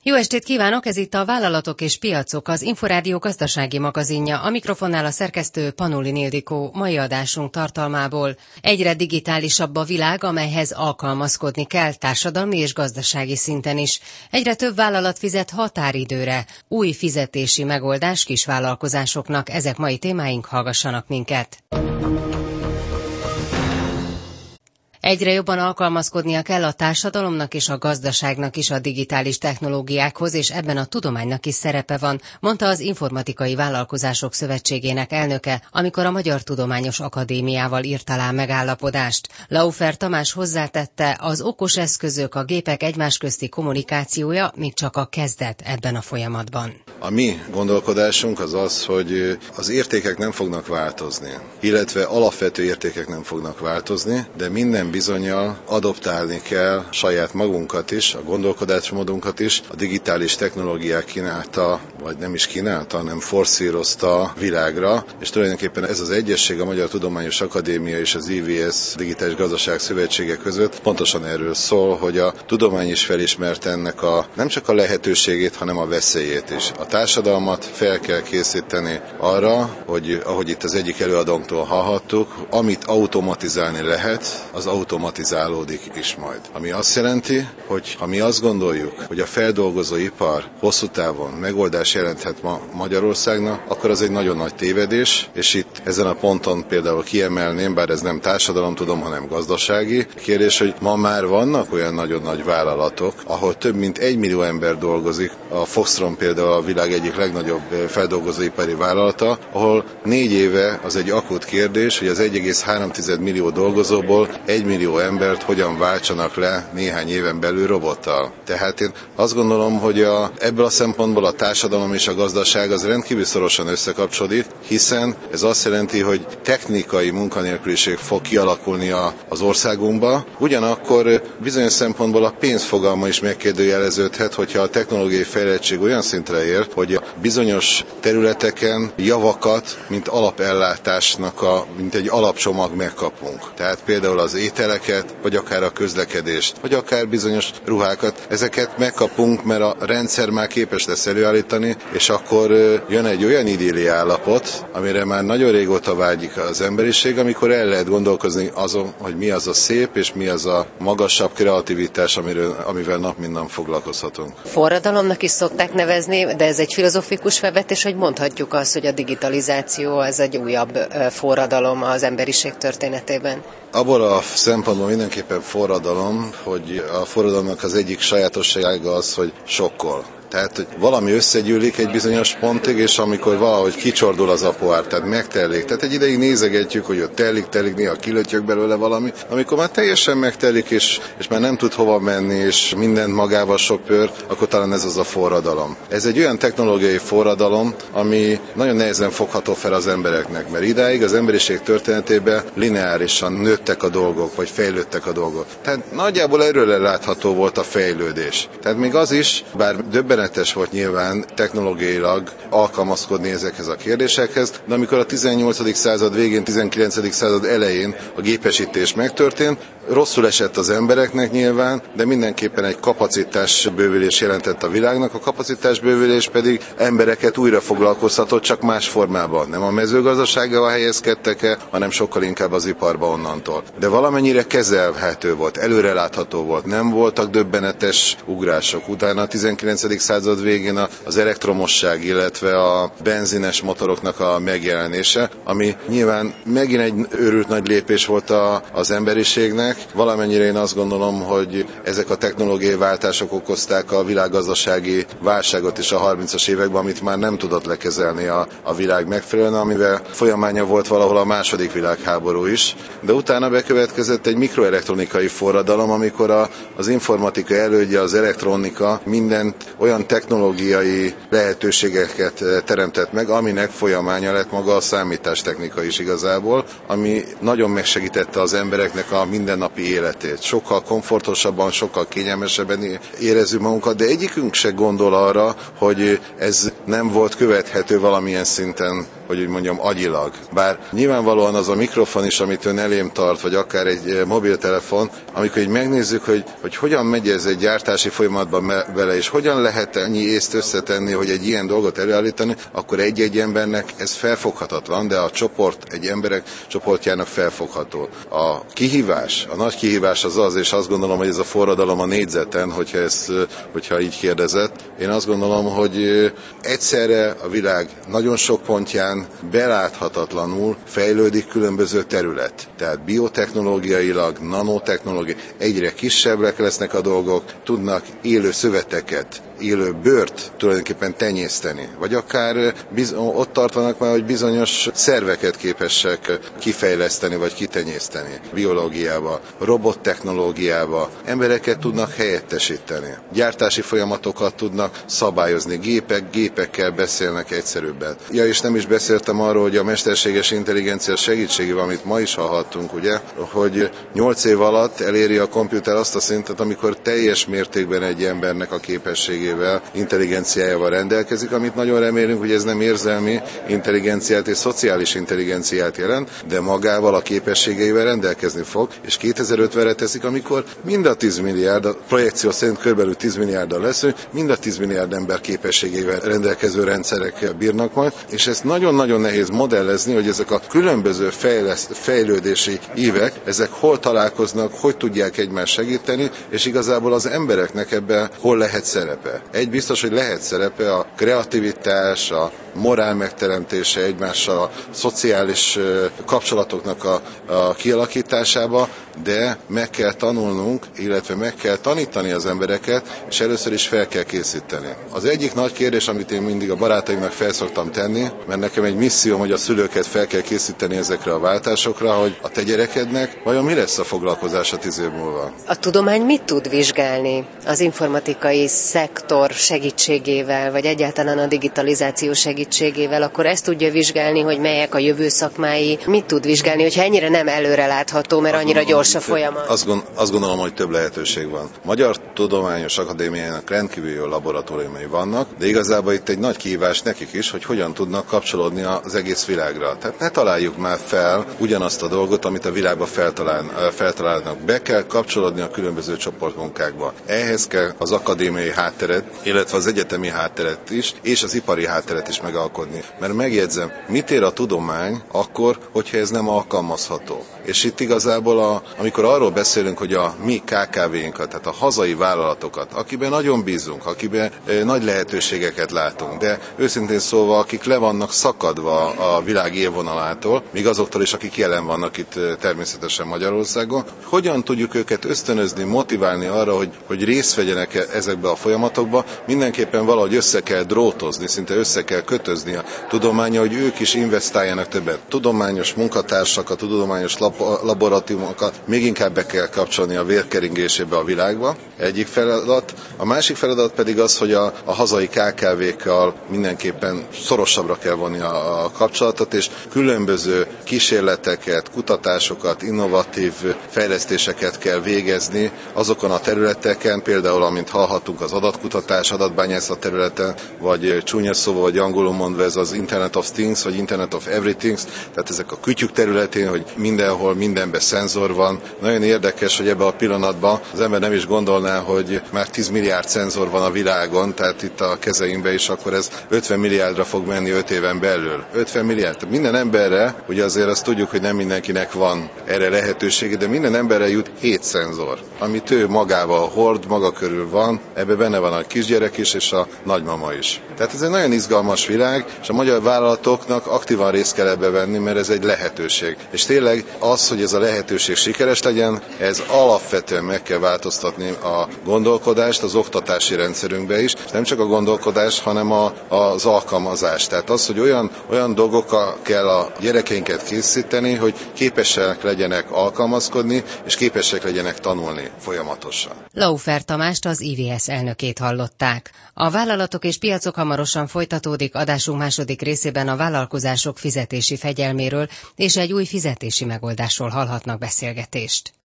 Jó estét kívánok, ez itt a Vállalatok és Piacok, az Inforádió gazdasági magazinja. A mikrofonnál a szerkesztő Panulin Ildikó. Mai adásunk tartalmából: egyre digitálisabb a világ, amelyhez alkalmazkodni kell társadalmi és gazdasági szinten is. Egyre több vállalat fizet határidőre. Új fizetési megoldás kisvállalkozásoknak. Ezek mai témáink, hallgassanak minket. Egyre jobban alkalmazkodnia kell a társadalomnak és a gazdaságnak is a digitális technológiákhoz, és ebben a tudománynak is szerepe van, mondta az Informatikai Vállalkozások Szövetségének elnöke, amikor a Magyar Tudományos Akadémiával írt alá megállapodást. Laufer Tamás hozzátette, az okos eszközök, a gépek egymás közti kommunikációja még csak a kezdet ebben a folyamatban. A mi gondolkodásunk az az, hogy az értékek nem fognak változni, illetve alapvető értékek nem fognak változni, de minden bizonnyal adoptálni kell saját magunkat is, a gondolkodásmódunkat is, a digitális technológiák kínálta, vagy nem is kínálta, hanem forszírozta világra, és tulajdonképpen ez az egyesség a Magyar Tudományos Akadémia és az IVS Digitális Gazdaság Szövetsége között pontosan erről szól, hogy a tudomány is felismerte ennek nem csak a lehetőségét, hanem a veszélyét is. A társadalmat fel kell készíteni arra, hogy ahogy itt az egyik előadónktól hallhattuk, amit automatizálni lehet, az automatizálódik is majd. Ami azt jelenti, hogy ha mi azt gondoljuk, hogy a feldolgozóipar hosszú távon megoldás jelenthet ma Magyarországnak, akkor az egy nagyon nagy tévedés, és itt ezen a ponton például kiemelném, bár ez nem társadalomtudomány, hanem gazdasági kérdés, hogy ma már vannak olyan nagyon nagy vállalatok, ahol több mint 1 millió ember dolgozik. A Foxtron például a világ egyik legnagyobb feldolgozóipari vállalata, ahol 4 éve az egy akut kérdés, hogy az 1,3 millió dolgozóból 1 millió embert hogyan váltsanak le néhány éven belül robottal. Tehát én azt gondolom, hogy ebből a szempontból a társadalom és a gazdaság az rendkívül szorosan összekapcsolódik, hiszen ez azt jelenti, hogy technikai munkanélküliség fog kialakulni az országunkba, ugyanakkor bizonyos szempontból a pénzfogalma is megkérdőjeleződhet, hogyha a technológiai fejlettség olyan szintre ér, hogy bizonyos területeken javakat, mint alapellátásnak mint egy alapcsomag megkapunk. Tehát például az ételeket, vagy akár a közlekedést, vagy akár bizonyos ruhákat, ezeket megkapunk, mert a rendszer már képes lesz előállítani, és akkor jön egy olyan idilli állapot, amire már nagyon régóta vágyik az emberiség, amikor el lehet gondolkozni azon, hogy mi az a szép, és mi az a magasabb kreativitás, amivel nap mint nap foglalkozhatunk. Forradalomnak is szokták nevezni, de ez egy filozofikus felvetés, hogy mondhatjuk azt, hogy a digitalizáció az egy újabb forradalom az emberiség történetében. Abból a szempontból mindenképpen forradalom, hogy a forradalomnak az egyik sajátossága az, hogy sokkol. Tehát, hogy valami összegyűlik egy bizonyos pontig, és amikor valahogy kicsordul az a pohár, tehát megtelik. Tehát egy ideig nézegetjük, hogy ott telik, néha kilötyög belőle valami. Amikor már teljesen megtelik, és már nem tud hova menni, és mindent magával söpör, akkor talán ez az a forradalom. Ez egy olyan technológiai forradalom, ami nagyon nehezen fogható fel az embereknek, mert idáig az emberiség történetében lineárisan nőttek a dolgok, vagy fejlődtek a dolgok. Tehát nagyjából erről látható volt a fejlődés. Tehát még az is, bár döbbenetes volt nyilván technológiailag alkalmazkodni ezekhez a kérdésekhez, de amikor a 18. század végén, 19. század elején a gépesítés megtörtént, rosszul esett az embereknek nyilván, de mindenképpen egy kapacitásbővülés jelentett a világnak, a kapacitásbővülés pedig embereket újra foglalkoztatott, csak más formában. Nem a mezőgazdasággal helyezkedtek el, hanem sokkal inkább az iparba onnantól. De valamennyire kezelhető volt, előrelátható volt, nem voltak döbbenetes ugrások. Utána a 19. század végén az elektromosság, illetve a benzines motoroknak a megjelenése, ami nyilván megint egy őrült nagy lépés volt az emberiségnek. Valamennyire én azt gondolom, hogy ezek a technológiai váltások okozták a világgazdasági válságot is a 30-as években, amit már nem tudott lekezelni a világ megfelelően, amivel folyamánya volt valahol a második világháború is. De utána bekövetkezett egy mikroelektronikai forradalom, amikor az informatika elődje, az elektronika mindent olyan technológiai lehetőségeket teremtett meg, aminek folyamánya lett maga a számítástechnika is igazából, ami nagyon megsegítette az embereknek a mindennapi életét. Sokkal komfortosabban, sokkal kényelmesebben érezzük magunkat, de egyikünk se gondol arra, hogy ez nem volt követhető valamilyen szinten hogy úgy mondjam, agyilag. Bár nyilvánvalóan az a mikrofon is, amit ön elém tart, vagy akár egy mobiltelefon, amikor így megnézzük, hogy hogyan megy ez egy gyártási folyamatban bele, és hogyan lehet ennyi észt összetenni, hogy egy ilyen dolgot előállítani, akkor egy-egy embernek ez felfoghatatlan, de a csoport, egy emberek csoportjának felfogható. A nagy kihívás az, és azt gondolom, hogy ez a forradalom a négyzeten, hogyha így kérdezett. Én azt gondolom, hogy egyszerre a világ nagyon sok pontján beláthatatlanul fejlődik különböző terület. Tehát biotechnológiailag, nanotechnológiai, egyre kisebbek lesznek a dolgok, tudnak élő szöveteket, élő bőrt tulajdonképpen tenyészteni. Vagy akár ott tartanak már, hogy bizonyos szerveket képesek kifejleszteni, vagy kitenyészteni. Biológiába, robottechnológiába, embereket tudnak helyettesíteni. Gyártási folyamatokat tudnak szabályozni. Gépekkel beszélnek egyszerűbben. Ja, és nem is beszéltem arról, hogy a mesterséges intelligencia segítségével, amit ma is hallhattunk, ugye, hogy 8 év alatt eléri a komputer azt a szintet, amikor teljes mértékben egy embernek a képességével, intelligenciájával rendelkezik, amit nagyon remélünk, hogy ez nem érzelmi intelligenciát és szociális intelligenciát jelent, de magával a képességeivel rendelkezni fog, és 2050-re teszik, amikor mind a 10 milliárd, a projekció szerint kb. 10 milliárddal leszünk, mind a 10 milliárd ember képességeivel rendelkező rendszerek bírnak majd, és ezt nagyon-nagyon nehéz modellezni, hogy ezek a különböző fejlődési ívek, ezek hol találkoznak, hogy tudják egymást segíteni, és igazából az embereknek ebben hol lehet szerepe. Egy biztos, hogy lehet szerepe a kreativitás, a morál megteremtése egymással, a szociális kapcsolatoknak a kialakításába, de meg kell tanulnunk, illetve meg kell tanítani az embereket, és először is fel kell készíteni. Az egyik nagy kérdés, amit én mindig a barátaimnak fel szoktam tenni, mert nekem egy misszióm, hogy a szülőket fel kell készíteni ezekre a váltásokra, hogy a te gyerekednek vajon mi lesz a foglalkozása 10 év múlva. A tudomány mit tud vizsgálni az informatikai szektor segítségével, vagy egyáltalán a digitalizáció segítségével, akkor ezt tudja vizsgálni, hogy melyek a jövő szakmái, mit tud vizsgálni, hogyha ennyire nem előrelátható, mert annyira gyors a folyamat. Azt gondolom, hogy több lehetőség van. Magyar Tudományos Akadémiának rendkívül jó laboratóriumai vannak, de igazából itt egy nagy kihívás nekik is, hogy hogyan tudnak kapcsolódni az egész világra. Tehát ne találjuk már fel ugyanazt a dolgot, amit a világban feltalálnak. Be kell kapcsolódni a különböző csoportmunkákba. Ehhez kell az akadémiai hátteret, illetve az egyetemi hátteret is, és az ipari hátteret is megalkotni. Mert megjegyzem, mit ér a tudomány akkor, hogyha ez nem alkalmazható? És itt igazából, amikor arról beszélünk, hogy a mi KKV-inkat, tehát a hazai vállalatokat, akiben nagyon bízunk, akiben nagy lehetőségeket látunk, de őszintén szólva, akik le vannak szakadva a világ élvonalától, míg azoktól is, akik jelen vannak itt természetesen Magyarországon, hogyan tudjuk őket ösztönözni, motiválni arra, hogy részt vegyenek ezekbe a folyamatokba, mindenképpen valahogy össze kell drótozni, szinte össze kell kötözni a tudománya, hogy ők is investáljanak többet. Tudományos munkatársakat, tudományos laboratóriumokat még inkább be kell kapcsolni a vérkeringésébe a világba. Egyik feladat. A másik feladat pedig az, hogy a hazai KKV-kkal mindenképpen szorosabbra kell vonni a kapcsolatot, és különböző kísérleteket, kutatásokat, innovatív fejlesztéseket kell végezni azokon a területeken, például, amint hallhattunk, az adatkutatás, adatbányászat területen, vagy csúnya szóval, vagy angolul mondva ez az Internet of Things, vagy Internet of Everything, tehát ezek a kütyük területén, hogy mindenhol, mindenben szenzor van. Nagyon érdekes, hogy ebben a pillanatban az ember nem is gondolná, hogy már 10 milliárd szenzor van a világon, tehát itt a kezeinkben is, akkor ez 50 milliárdra fog menni 5 éven belül. 50 milliárd. Tehát minden emberre, ugye azért azt tudjuk, hogy nem mindenkinek van erre lehetősége, de minden emberre jut 7 szenzor, amit ő magával hord, maga körül van, ebbe benne van a kisgyerek is, és a nagymama is. Tehát ez egy nagyon izgalmas világ, és a magyar vállalatoknak aktívan részt kell ebbe venni, mert ez egy lehetőség. És tényleg az, hogy ez a lehetőség sikeres legyen, ez alapvetően meg kell változtatni a gondolkodást az oktatási rendszerünkbe is, és nem csak a gondolkodás, hanem az alkalmazás. Tehát az, hogy olyan dolgokkal kell a gyerekeinket készíteni, hogy képesek legyenek alkalmazkodni, és képesek legyenek tanulni folyamatosan. Laufer Tamást, az IVS elnökét hallották. A vállalatok és piacok hamarosan folytatódik, adásunk második részében a vállalkozások fizetési fegyelméről és egy új fizetési megoldásról hallhatnak beszélgetést.